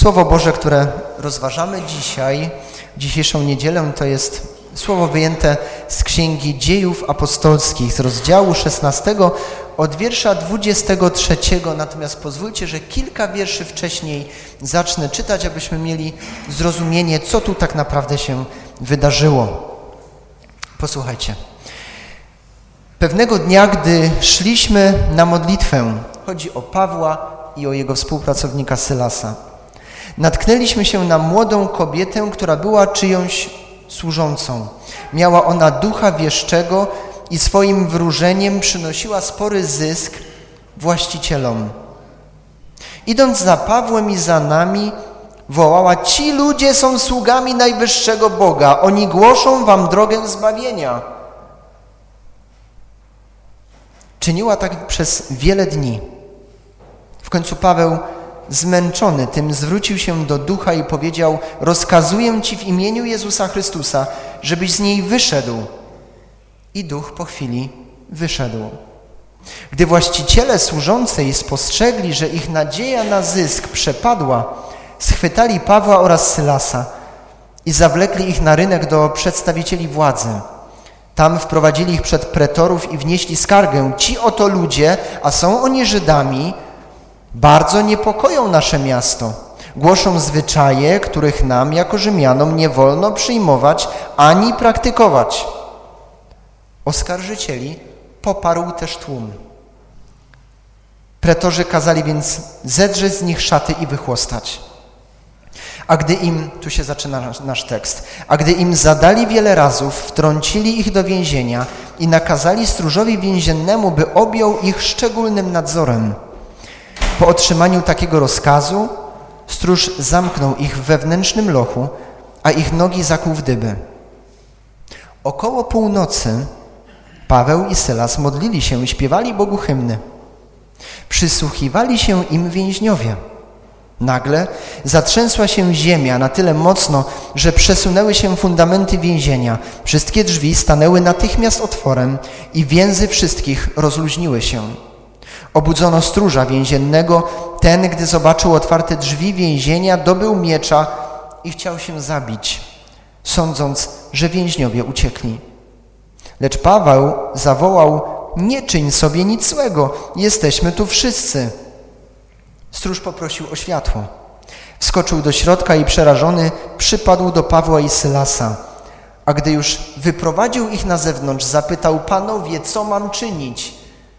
Słowo Boże, które rozważamy dzisiaj, dzisiejszą niedzielę, to jest słowo wyjęte z Księgi Dziejów Apostolskich, z rozdziału 16, od wiersza 23. Natomiast pozwólcie, że kilka wierszy wcześniej zacznę czytać, abyśmy mieli zrozumienie, co tu tak naprawdę się wydarzyło. Posłuchajcie. Pewnego dnia, gdy szliśmy na modlitwę, chodzi o Pawła i o jego współpracownika Sylasa, natknęliśmy się na młodą kobietę, która była czyjąś służącą. Miała ona ducha wieszczego i swoim wróżeniem przynosiła spory zysk właścicielom. Idąc za Pawłem i za nami, wołała: ci ludzie są sługami najwyższego Boga, oni głoszą wam drogę zbawienia. Czyniła tak przez wiele dni. W końcu Paweł, zmęczony tym, zwrócił się do ducha i powiedział: rozkazuję ci w imieniu Jezusa Chrystusa, żebyś z niej wyszedł. I duch po chwili wyszedł. Gdy właściciele służącej spostrzegli, że ich nadzieja na zysk przepadła, schwytali Pawła oraz Sylasa i zawlekli ich na rynek do przedstawicieli władzy. Tam wprowadzili ich przed pretorów i wnieśli skargę: ci oto ludzie, a są oni Żydami, bardzo niepokoją nasze miasto. Głoszą zwyczaje, których nam jako Rzymianom nie wolno przyjmować ani praktykować. Oskarżycieli poparł też tłum. Pretorzy kazali więc zedrzeć z nich szaty i wychłostać. A gdy im, tu się zaczyna nasz tekst, a gdy im zadali wiele razów, wtrącili ich do więzienia i nakazali stróżowi więziennemu, by objął ich szczególnym nadzorem. Po otrzymaniu takiego rozkazu stróż zamknął ich w wewnętrznym lochu, a ich nogi zakuł w dyby. Około północy Paweł i Sylas modlili się i śpiewali Bogu hymny. Przysłuchiwali się im więźniowie. Nagle zatrzęsła się ziemia na tyle mocno, że przesunęły się fundamenty więzienia. Wszystkie drzwi stanęły natychmiast otworem i więzy wszystkich rozluźniły się. Obudzono stróża więziennego. Ten, gdy zobaczył otwarte drzwi więzienia, dobył miecza i chciał się zabić, sądząc, że więźniowie uciekli. Lecz Paweł zawołał: nie czyń sobie nic złego, jesteśmy tu wszyscy. Stróż poprosił o światło. Wskoczył do środka i przerażony przypadł do Pawła i Sylasa. A gdy już wyprowadził ich na zewnątrz, zapytał: panowie, co mam czynić,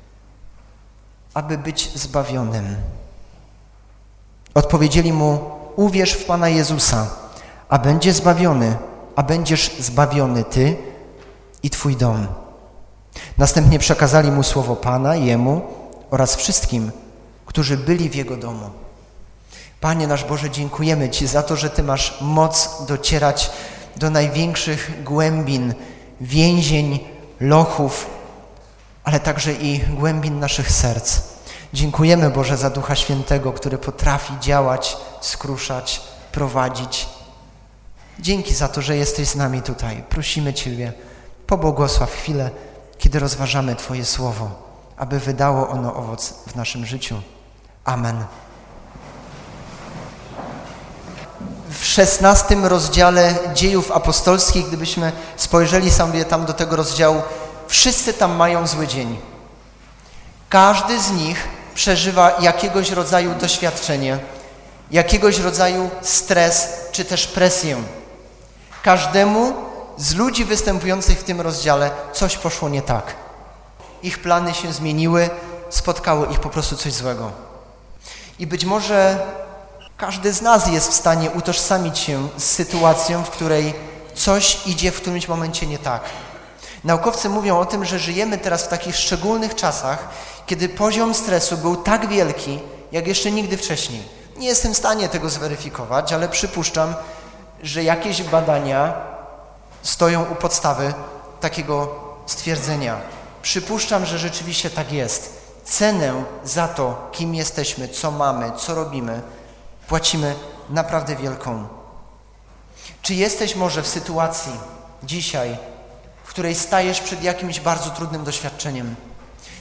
aby być zbawionym? Odpowiedzieli mu: uwierz w Pana Jezusa, a będziesz zbawiony ty i twój dom. Następnie przekazali mu słowo Pana, jemu oraz wszystkim, którzy byli w jego domu. Panie nasz Boże, dziękujemy Ci za to, że Ty masz moc docierać do największych głębin, więzień, lochów, ale także i głębin naszych serc. Dziękujemy, Boże, za Ducha Świętego, który potrafi działać, skruszać, prowadzić. Dzięki za to, że jesteś z nami tutaj. Prosimy Ciebie, pobłogosław chwilę, kiedy rozważamy Twoje Słowo, aby wydało ono owoc w naszym życiu. Amen. W 16 rozdziale Dziejów Apostolskich, gdybyśmy spojrzeli sobie tam do tego rozdziału, wszyscy tam mają zły dzień. Każdy z nich przeżywa jakiegoś rodzaju doświadczenie, jakiegoś rodzaju stres czy też presję. Każdemu z ludzi występujących w tym rozdziale coś poszło nie tak. Ich plany się zmieniły, spotkało ich po prostu coś złego. I być może każdy z nas jest w stanie utożsamić się z sytuacją, w której coś idzie w którymś momencie nie tak. Naukowcy mówią o tym, że żyjemy teraz w takich szczególnych czasach, kiedy poziom stresu był tak wielki, jak jeszcze nigdy wcześniej. Nie jestem w stanie tego zweryfikować, ale przypuszczam, że jakieś badania stoją u podstawy takiego stwierdzenia. Przypuszczam, że rzeczywiście tak jest. Cenę za to, kim jesteśmy, co mamy, co robimy, płacimy naprawdę wielką. Czy jesteś może w sytuacji dzisiaj, w której stajesz przed jakimś bardzo trudnym doświadczeniem?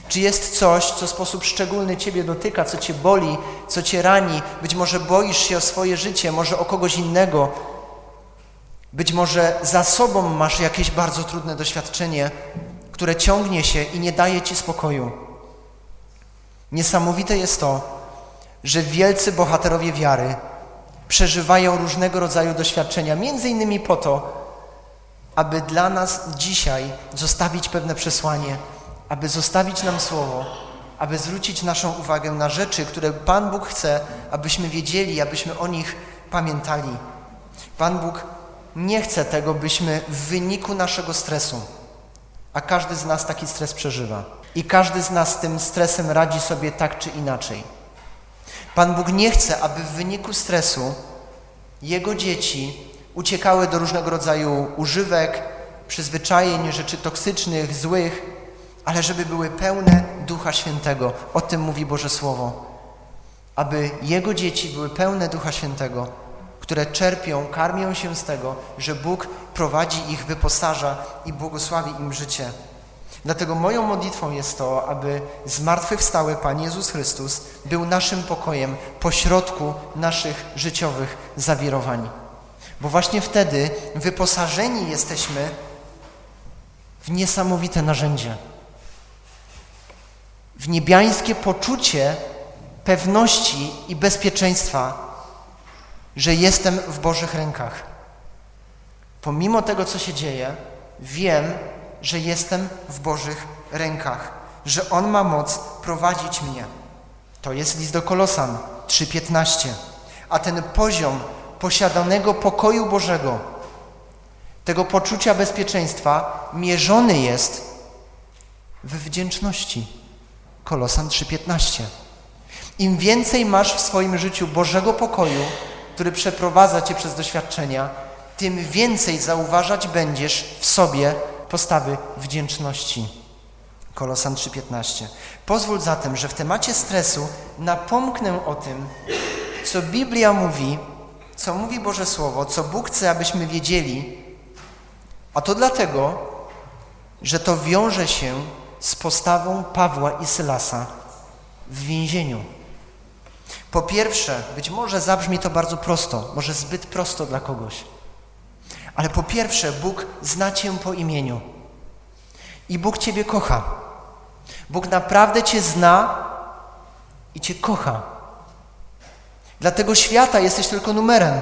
Czy jest coś, co w sposób szczególny Ciebie dotyka, co Cię boli, co Cię rani? Być może boisz się o swoje życie, może o kogoś innego. Być może za sobą masz jakieś bardzo trudne doświadczenie, które ciągnie się i nie daje Ci spokoju. Niesamowite jest to, że wielcy bohaterowie wiary przeżywają różnego rodzaju doświadczenia, między innymi po to, aby dla nas dzisiaj zostawić pewne przesłanie, aby zostawić nam słowo, aby zwrócić naszą uwagę na rzeczy, które Pan Bóg chce, abyśmy wiedzieli, abyśmy o nich pamiętali. Pan Bóg nie chce tego, byśmy w wyniku naszego stresu, a każdy z nas taki stres przeżywa i każdy z nas z tym stresem radzi sobie tak czy inaczej. Pan Bóg nie chce, aby w wyniku stresu Jego dzieci uciekały do różnego rodzaju używek, przyzwyczajeń, rzeczy toksycznych, złych, ale żeby były pełne Ducha Świętego. O tym mówi Boże Słowo. Aby Jego dzieci były pełne Ducha Świętego, które czerpią, karmią się z tego, że Bóg prowadzi ich, wyposaża i błogosławi im życie. Dlatego moją modlitwą jest to, aby zmartwychwstały Pan Jezus Chrystus był naszym pokojem pośrodku naszych życiowych zawirowań. Bo właśnie wtedy wyposażeni jesteśmy w niesamowite narzędzie. W niebiańskie poczucie pewności i bezpieczeństwa, że jestem w Bożych rękach. Pomimo tego, co się dzieje, wiem, że jestem w Bożych rękach, że On ma moc prowadzić mnie. To jest list do Kolosan 3:15. A ten poziom posiadanego pokoju Bożego, tego poczucia bezpieczeństwa mierzony jest w wdzięczności. Kolosan 3:15. Im więcej masz w swoim życiu Bożego pokoju, który przeprowadza Cię przez doświadczenia, tym więcej zauważać będziesz w sobie postawy wdzięczności. Kolosan 3:15. Pozwól zatem, że w temacie stresu napomknę o tym, co Biblia mówi, co mówi Boże Słowo, co Bóg chce, abyśmy wiedzieli, a to dlatego, że to wiąże się z postawą Pawła i Sylasa w więzieniu. Po pierwsze, być może zabrzmi to bardzo prosto, może zbyt prosto dla kogoś, ale po pierwsze, Bóg zna Cię po imieniu i Bóg Ciebie kocha. Bóg naprawdę Cię zna i Cię kocha. Dla tego świata jesteś tylko numerem.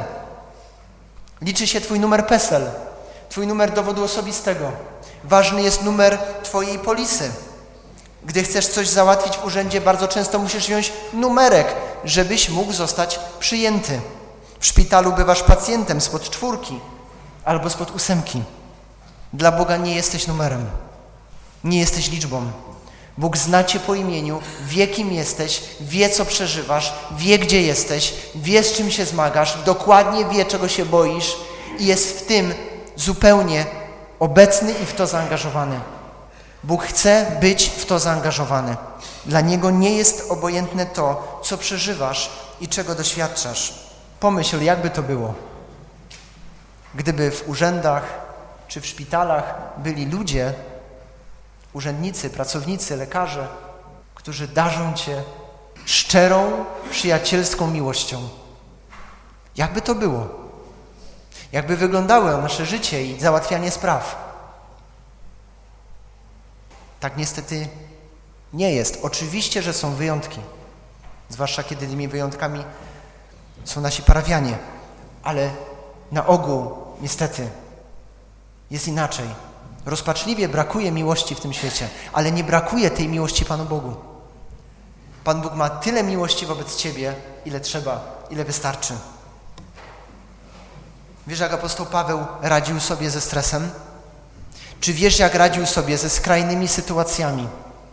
Liczy się Twój numer PESEL, Twój numer dowodu osobistego. Ważny jest numer Twojej polisy. Gdy chcesz coś załatwić w urzędzie, bardzo często musisz wziąć numerek, żebyś mógł zostać przyjęty. W szpitalu bywasz pacjentem spod 4 albo spod 8. Dla Boga nie jesteś numerem, nie jesteś liczbą. Bóg zna Cię po imieniu, wie, kim jesteś, wie, co przeżywasz, wie, gdzie jesteś, wie, z czym się zmagasz, dokładnie wie, czego się boisz i jest w tym zupełnie obecny i w to zaangażowany. Bóg chce być w to zaangażowany. Dla Niego nie jest obojętne to, co przeżywasz i czego doświadczasz. Pomyśl, jakby to było, gdyby w urzędach czy w szpitalach byli ludzie, urzędnicy, pracownicy, lekarze, którzy darzą Cię szczerą, przyjacielską miłością. Jakby to było? Jakby wyglądało nasze życie i załatwianie spraw? Tak niestety nie jest. Oczywiście, że są wyjątki, zwłaszcza kiedy tymi wyjątkami są nasi parafianie, ale na ogół niestety jest inaczej. Rozpaczliwie brakuje miłości w tym świecie, ale nie brakuje tej miłości Panu Bogu. Pan Bóg ma tyle miłości wobec Ciebie, ile trzeba, ile wystarczy. Wiesz, jak apostoł Paweł radził sobie ze stresem? Czy wiesz, jak radził sobie ze skrajnymi sytuacjami?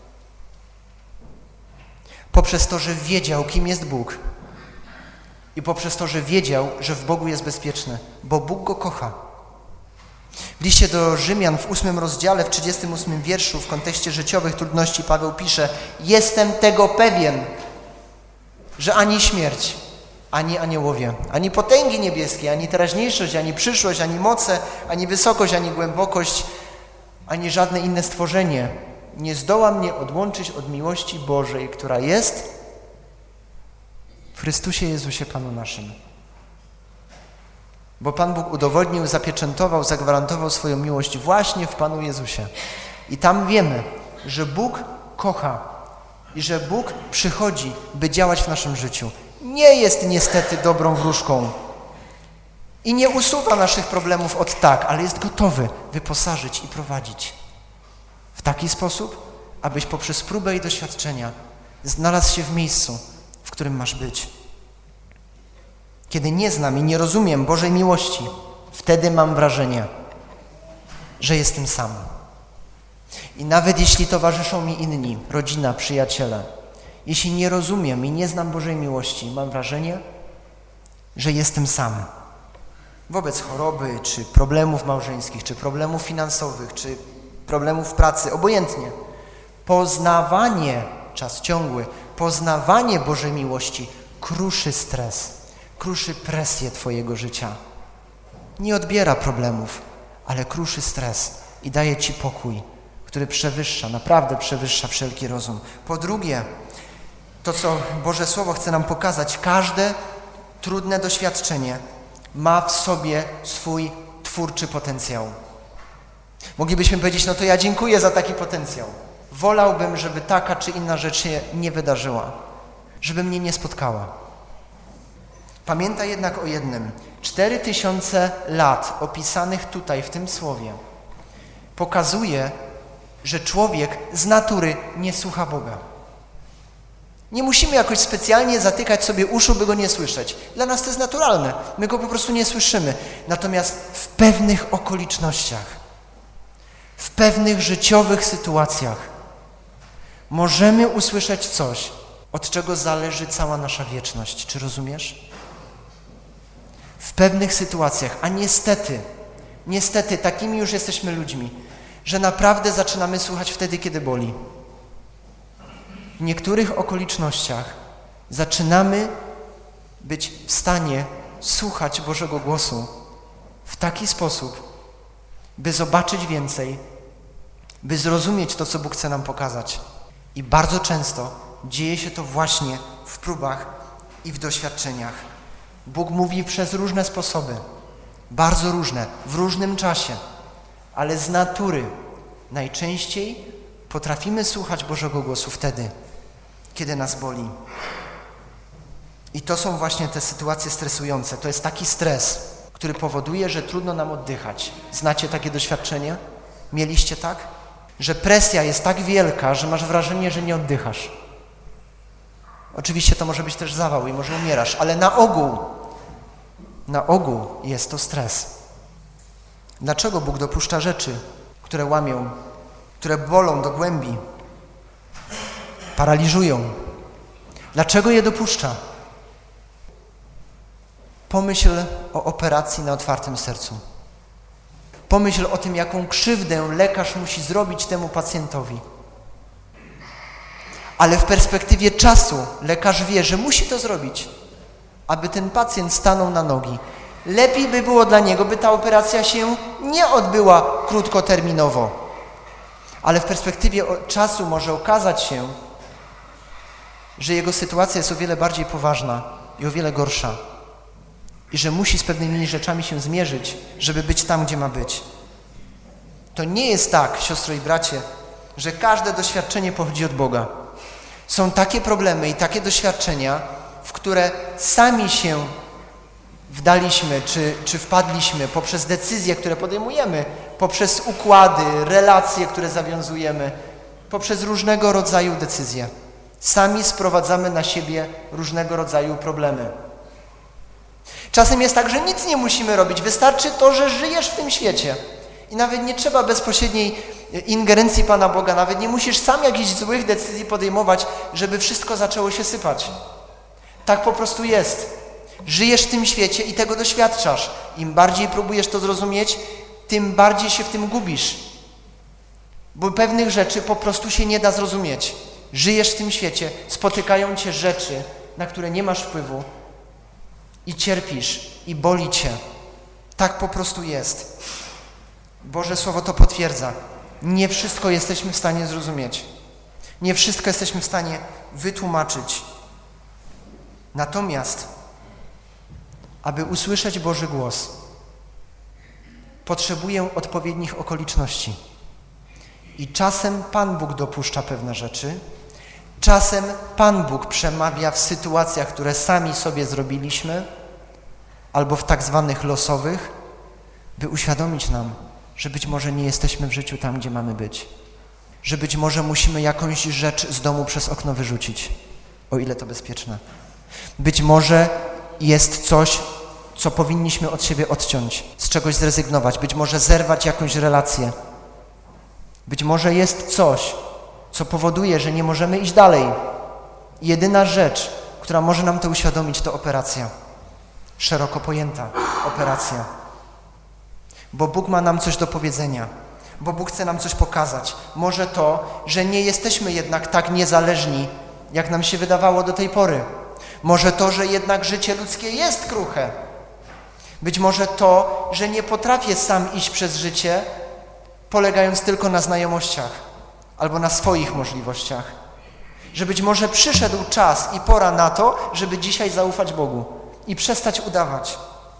Poprzez to, że wiedział, kim jest Bóg i poprzez to, że wiedział, że w Bogu jest bezpieczny, bo Bóg go kocha. W liście do Rzymian w 8 rozdziale, w 38 wierszu, w kontekście życiowych trudności Paweł pisze: jestem tego pewien, że ani śmierć, ani aniołowie, ani potęgi niebieskie, ani teraźniejszość, ani przyszłość, ani moce, ani wysokość, ani głębokość, ani żadne inne stworzenie nie zdoła mnie odłączyć od miłości Bożej, która jest w Chrystusie Jezusie Panu naszym. Bo Pan Bóg udowodnił, zapieczętował, zagwarantował swoją miłość właśnie w Panu Jezusie. I tam wiemy, że Bóg kocha i że Bóg przychodzi, by działać w naszym życiu. Nie jest niestety dobrą wróżką i nie usuwa naszych problemów od tak, ale jest gotowy wyposażyć i prowadzić w taki sposób, abyś poprzez próbę i doświadczenia znalazł się w miejscu, w którym masz być. Kiedy nie znam i nie rozumiem Bożej miłości, wtedy mam wrażenie, że jestem sam. I nawet jeśli towarzyszą mi inni, rodzina, przyjaciele, jeśli nie rozumiem i nie znam Bożej miłości, mam wrażenie, że jestem sam. Wobec choroby, czy problemów małżeńskich, czy problemów finansowych, czy problemów pracy, obojętnie. Poznawanie, czas ciągły, poznawanie Bożej miłości kruszy stres, kruszy presję twojego życia. Nie odbiera problemów, ale kruszy stres i daje ci pokój, który przewyższa, naprawdę przewyższa wszelki rozum. Po drugie, to co Boże Słowo chce nam pokazać, każde trudne doświadczenie ma w sobie swój twórczy potencjał. Moglibyśmy powiedzieć, no to ja dziękuję za taki potencjał. Wolałbym, żeby taka czy inna rzecz się nie wydarzyła, żeby mnie nie spotkała. Pamiętaj jednak o jednym. 4000 lat opisanych tutaj w tym słowie pokazuje, że człowiek z natury nie słucha Boga. Nie musimy jakoś specjalnie zatykać sobie uszu, by Go nie słyszeć. Dla nas to jest naturalne. My Go po prostu nie słyszymy. Natomiast w pewnych okolicznościach, w pewnych życiowych sytuacjach możemy usłyszeć coś, od czego zależy cała nasza wieczność. Czy rozumiesz? W pewnych sytuacjach, a niestety takimi już jesteśmy ludźmi, że naprawdę zaczynamy słuchać wtedy, kiedy boli. W niektórych okolicznościach zaczynamy być w stanie słuchać Bożego głosu w taki sposób, by zobaczyć więcej, by zrozumieć to, co Bóg chce nam pokazać. I bardzo często dzieje się to właśnie w próbach i w doświadczeniach. Bóg mówi przez różne sposoby, bardzo różne, w różnym czasie, ale z natury najczęściej potrafimy słuchać Bożego głosu wtedy, kiedy nas boli. I to są właśnie te sytuacje stresujące. To jest taki stres, który powoduje, że trudno nam oddychać. Znacie takie doświadczenie? Mieliście tak? Że presja jest tak wielka, że masz wrażenie, że nie oddychasz. Oczywiście to może być też zawał i może umierasz, ale na ogół jest to stres. Dlaczego Bóg dopuszcza rzeczy, które łamią, które bolą do głębi, paraliżują? Dlaczego je dopuszcza? Pomyśl o operacji na otwartym sercu. Pomyśl o tym, jaką krzywdę lekarz musi zrobić temu pacjentowi. Ale w perspektywie czasu lekarz wie, że musi to zrobić, aby ten pacjent stanął na nogi. Lepiej by było dla niego, by ta operacja się nie odbyła krótkoterminowo. Ale w perspektywie czasu może okazać się, że jego sytuacja jest o wiele bardziej poważna i o wiele gorsza. I że musi z pewnymi rzeczami się zmierzyć, żeby być tam, gdzie ma być. To nie jest tak, siostro i bracie, że każde doświadczenie pochodzi od Boga. Są takie problemy i takie doświadczenia, w które sami się wdaliśmy, czy wpadliśmy poprzez decyzje, które podejmujemy, poprzez układy, relacje, które zawiązujemy, poprzez różnego rodzaju decyzje. Sami sprowadzamy na siebie różnego rodzaju problemy. Czasem jest tak, że nic nie musimy robić. Wystarczy to, że żyjesz w tym świecie. I nawet nie trzeba bezpośredniej ingerencji Pana Boga. Nawet nie musisz sam jakichś złych decyzji podejmować, żeby wszystko zaczęło się sypać. Tak po prostu jest. Żyjesz w tym świecie i tego doświadczasz. Im bardziej próbujesz to zrozumieć, tym bardziej się w tym gubisz. Bo pewnych rzeczy po prostu się nie da zrozumieć. Żyjesz w tym świecie, spotykają cię rzeczy, na które nie masz wpływu i cierpisz i boli cię. Tak po prostu jest. Boże Słowo to potwierdza. Nie wszystko jesteśmy w stanie zrozumieć. Nie wszystko jesteśmy w stanie wytłumaczyć. Natomiast, aby usłyszeć Boży głos, potrzebuję odpowiednich okoliczności. I czasem Pan Bóg dopuszcza pewne rzeczy, czasem Pan Bóg przemawia w sytuacjach, które sami sobie zrobiliśmy, albo w tak zwanych losowych, by uświadomić nam, że być może nie jesteśmy w życiu tam, gdzie mamy być. Że być może musimy jakąś rzecz z domu przez okno wyrzucić, o ile to bezpieczne. Być może jest coś, co powinniśmy od siebie odciąć, z czegoś zrezygnować, być może zerwać jakąś relację. Być może jest coś, co powoduje, że nie możemy iść dalej. Jedyna rzecz, która może nam to uświadomić, to operacja. Szeroko pojęta operacja. Bo Bóg ma nam coś do powiedzenia, bo Bóg chce nam coś pokazać. Może to, że nie jesteśmy jednak tak niezależni, jak nam się wydawało do tej pory. Może to, że jednak życie ludzkie jest kruche. Być może to, że nie potrafię sam iść przez życie, polegając tylko na znajomościach albo na swoich możliwościach. Że być może przyszedł czas i pora na to, żeby dzisiaj zaufać Bogu i przestać udawać.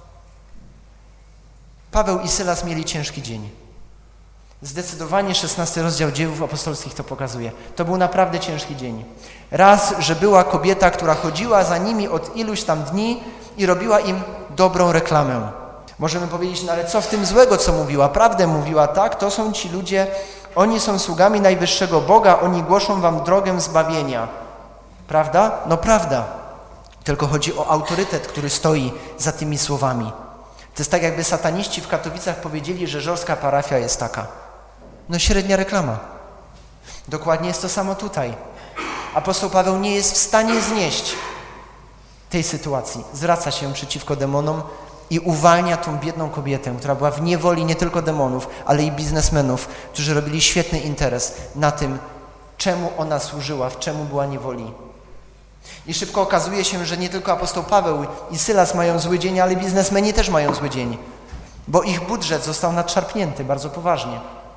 Paweł i Sylas mieli ciężki dzień. Zdecydowanie 16 rozdział Dziejów Apostolskich to pokazuje. To był naprawdę ciężki dzień. Raz, że była kobieta, która chodziła za nimi od iluś tam dni i robiła im dobrą reklamę. Możemy powiedzieć, no ale co w tym złego, co mówiła? Prawdę mówiła, tak? To są ci ludzie, oni są sługami najwyższego Boga, oni głoszą wam drogę zbawienia. Prawda? No prawda. Tylko chodzi o autorytet, który stoi za tymi słowami. To jest tak, jakby sataniści w Katowicach powiedzieli, że żorska parafia jest taka. No średnia reklama. Dokładnie jest to samo tutaj. Apostoł Paweł nie jest w stanie znieść tej sytuacji. Zwraca się przeciwko demonom i uwalnia tą biedną kobietę, która była w niewoli nie tylko demonów, ale i biznesmenów, którzy robili świetny interes na tym, czemu ona służyła, w czemu była niewoli. I szybko okazuje się, że nie tylko apostoł Paweł i Sylas mają zły dzień, ale biznesmeni też mają zły dzień, bo ich budżet został nadszarpnięty bardzo poważnie.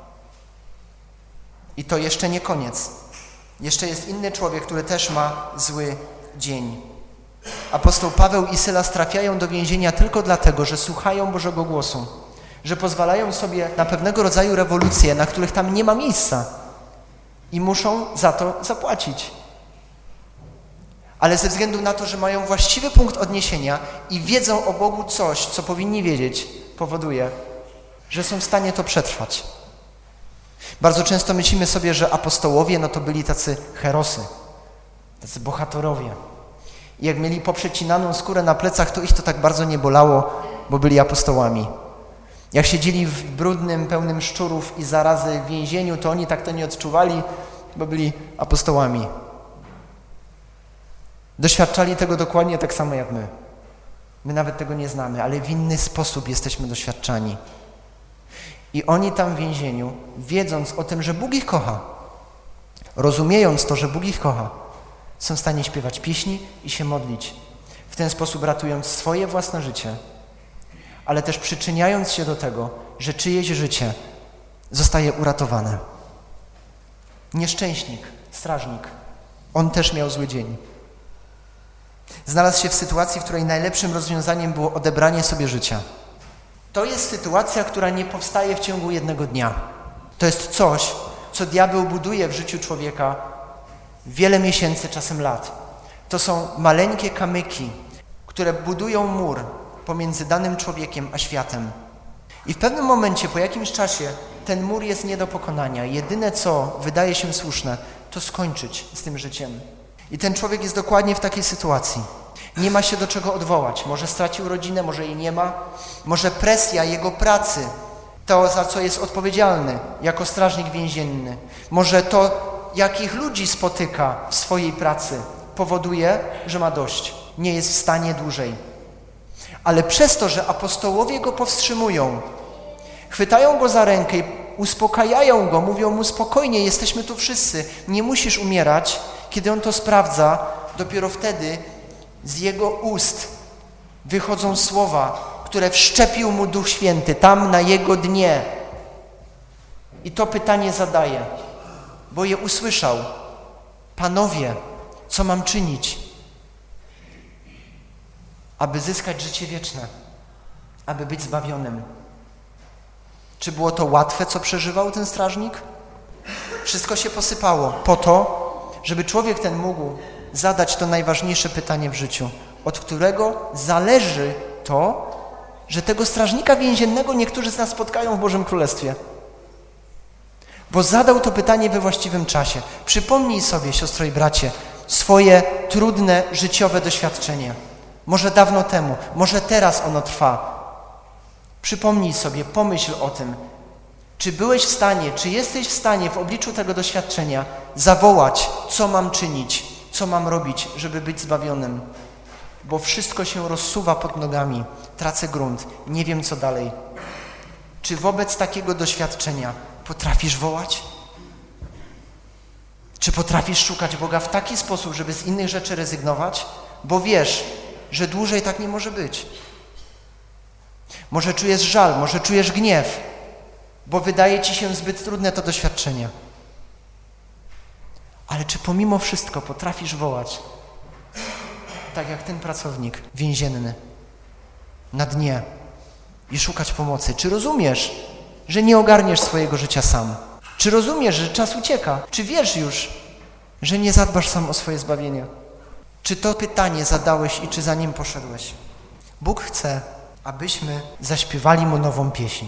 I to jeszcze nie koniec. Jeszcze jest inny człowiek, który też ma zły dzień. Apostoł Paweł i Sylas trafiają do więzienia tylko dlatego, że słuchają Bożego głosu, że pozwalają sobie na pewnego rodzaju rewolucje, na których tam nie ma miejsca i muszą za to zapłacić. Ale ze względu na to, że mają właściwy punkt odniesienia i wiedzą o Bogu coś, co powinni wiedzieć, powoduje, że są w stanie to przetrwać. Bardzo często myślimy sobie, że apostołowie no to byli tacy herosy, tacy bohaterowie. I jak mieli poprzecinaną skórę na plecach, to ich to tak bardzo nie bolało, bo byli apostołami. Jak siedzieli w brudnym, pełnym szczurów i zarazy więzieniu, to oni tak to nie odczuwali, bo byli apostołami. Doświadczali tego dokładnie tak samo jak my. My nawet tego nie znamy, ale w inny sposób jesteśmy doświadczani. I oni tam w więzieniu, wiedząc o tym, że Bóg ich kocha, rozumiejąc to, że Bóg ich kocha, są w stanie śpiewać pieśni i się modlić. W ten sposób ratując swoje własne życie, ale też przyczyniając się do tego, że czyjeś życie zostaje uratowane. Nieszczęśnik, strażnik, on też miał zły dzień. Znalazł się w sytuacji, w której najlepszym rozwiązaniem było odebranie sobie życia. To jest sytuacja, która nie powstaje w ciągu jednego dnia. To jest coś, co diabeł buduje w życiu człowieka wiele miesięcy, czasem lat. To są maleńkie kamyki, które budują mur pomiędzy danym człowiekiem a światem. I w pewnym momencie, po jakimś czasie, ten mur jest nie do pokonania. Jedyne, co wydaje się słuszne, to skończyć z tym życiem. I ten człowiek jest dokładnie w takiej sytuacji. Nie ma się do czego odwołać. Może stracił rodzinę, może jej nie ma. Może presja jego pracy, to za co jest odpowiedzialny jako strażnik więzienny. Może to, jakich ludzi spotyka w swojej pracy, powoduje, że ma dość. Nie jest w stanie dłużej. Ale przez to, że apostołowie go powstrzymują, chwytają go za rękę, uspokajają go, mówią mu spokojnie, jesteśmy tu wszyscy, nie musisz umierać. Kiedy on to sprawdza, dopiero wtedy z jego ust wychodzą słowa, które wszczepił mu Duch Święty tam na jego dnie. I to pytanie zadaje, bo je usłyszał. Panowie, co mam czynić, aby zyskać życie wieczne, aby być zbawionym? Czy było to łatwe, co przeżywał ten strażnik? Wszystko się posypało po to, żeby człowiek ten mógł zadać to najważniejsze pytanie w życiu, od którego zależy to, że tego strażnika więziennego niektórzy z nas spotkają w Bożym Królestwie. Bo zadał to pytanie we właściwym czasie. Przypomnij sobie, siostro i bracie, swoje trudne, życiowe doświadczenie. Może dawno temu, może teraz ono trwa. Przypomnij sobie, pomyśl o tym, czy byłeś w stanie, czy jesteś w stanie w obliczu tego doświadczenia zawołać, co mam czynić, co mam robić, żeby być zbawionym. Bo wszystko się rozsuwa pod nogami, tracę grunt, nie wiem co dalej. Czy wobec takiego doświadczenia potrafisz wołać? Czy potrafisz szukać Boga w taki sposób, żeby z innych rzeczy rezygnować? Bo wiesz, że dłużej tak nie może być. Może czujesz żal, może czujesz gniew, bo wydaje ci się zbyt trudne to doświadczenie. Ale czy pomimo wszystko potrafisz wołać, tak jak ten pracownik więzienny, na dnie i szukać pomocy? Czy rozumiesz, że nie ogarniesz swojego życia sam? Czy rozumiesz, że czas ucieka? Czy wiesz już, że nie zadbasz sam o swoje zbawienie? Czy to pytanie zadałeś i czy za nim poszedłeś? Bóg chce, abyśmy zaśpiewali Mu nową pieśń.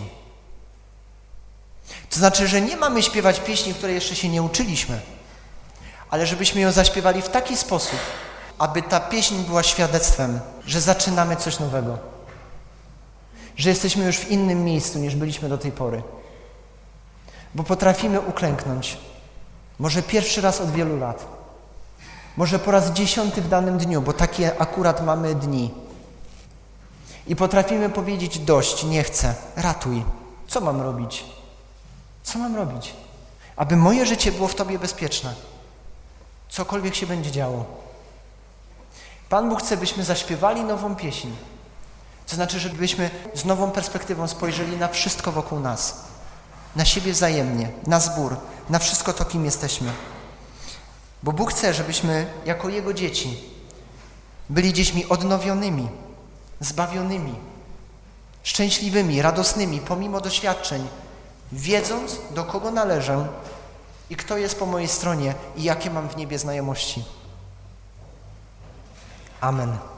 To znaczy, że nie mamy śpiewać pieśni, której jeszcze się nie uczyliśmy, ale żebyśmy ją zaśpiewali w taki sposób, aby ta pieśń była świadectwem, że zaczynamy coś nowego, że jesteśmy już w innym miejscu, niż byliśmy do tej pory. Bo potrafimy uklęknąć, może pierwszy raz od wielu lat, może po raz 10 w danym dniu, bo takie akurat mamy dni. I potrafimy powiedzieć: dość, nie chcę, ratuj. Co mam robić? Co mam robić? Aby moje życie było w Tobie bezpieczne. Cokolwiek się będzie działo. Pan Bóg chce, byśmy zaśpiewali nową pieśń. To znaczy, żebyśmy z nową perspektywą spojrzeli na wszystko wokół nas. Na siebie wzajemnie, na zbór, na wszystko to, kim jesteśmy. Bo Bóg chce, żebyśmy jako Jego dzieci byli dziećmi odnowionymi, zbawionymi, szczęśliwymi, radosnymi, pomimo doświadczeń, wiedząc, do kogo należę i kto jest po mojej stronie i jakie mam w niebie znajomości. Amen.